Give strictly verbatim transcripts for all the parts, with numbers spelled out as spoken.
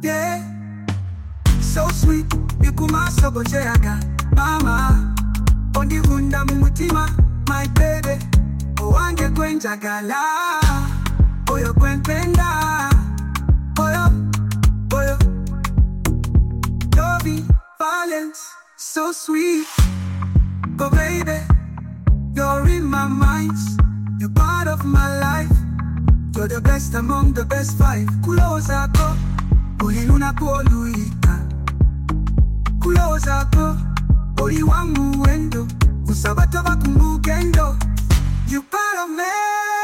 yeah. So sweet, bikumasogocheaga mama ondihunda mumutima, my baby owange gwenjagala, oyo gwenpenda, oyo, oyo. Love violence, so sweet, oh baby, you're in my mind, you're part of my life. You're the best among the best five. Kuloza ko, uliluna kuoluika. Kuloza ko, uli wa muwendo, usabata bakumugendo. You part of me,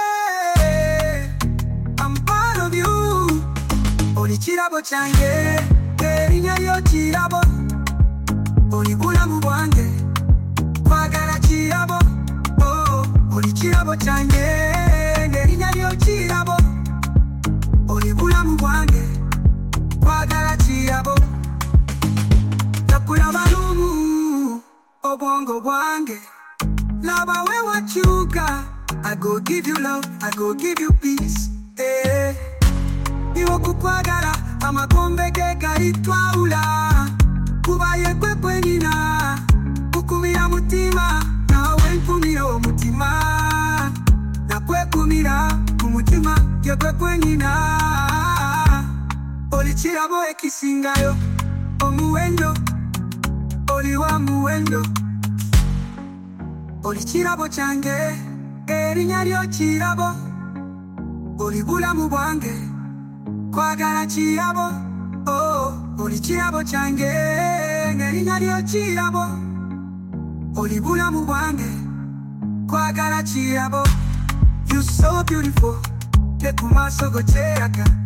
I'm part of you. Oli chirabo change, erinya yo chirabo. Oli bulamu bwange, kwagala chirabo. Oh, oli chirabo change, erinya yo chirabo. Oli bulamu bwange, kwagala chirabo. Takulaba lumu, obongo bwange. Laba we wachuka, I go give you love, I go give you peace. Eh, iwo kukwagala, amakombe ge gaitwaula. Kubaye kwe kwenina, kukumira mutima, nawe nkumira omutima. Na kwe kumira, kumutima, ye kwe kwenina. Oli chirabo ekisingayo, omuwendo, oli wa muwendo. Oli chirabo change, erinya lyo chirabo. Oli bulamu bwange, kwagala chirabo. Oh, oli chirabo change, erinya lyo chirabo. Oli bulamu bwange, kwagala chirabo. You so beautiful, tekumasogocheaga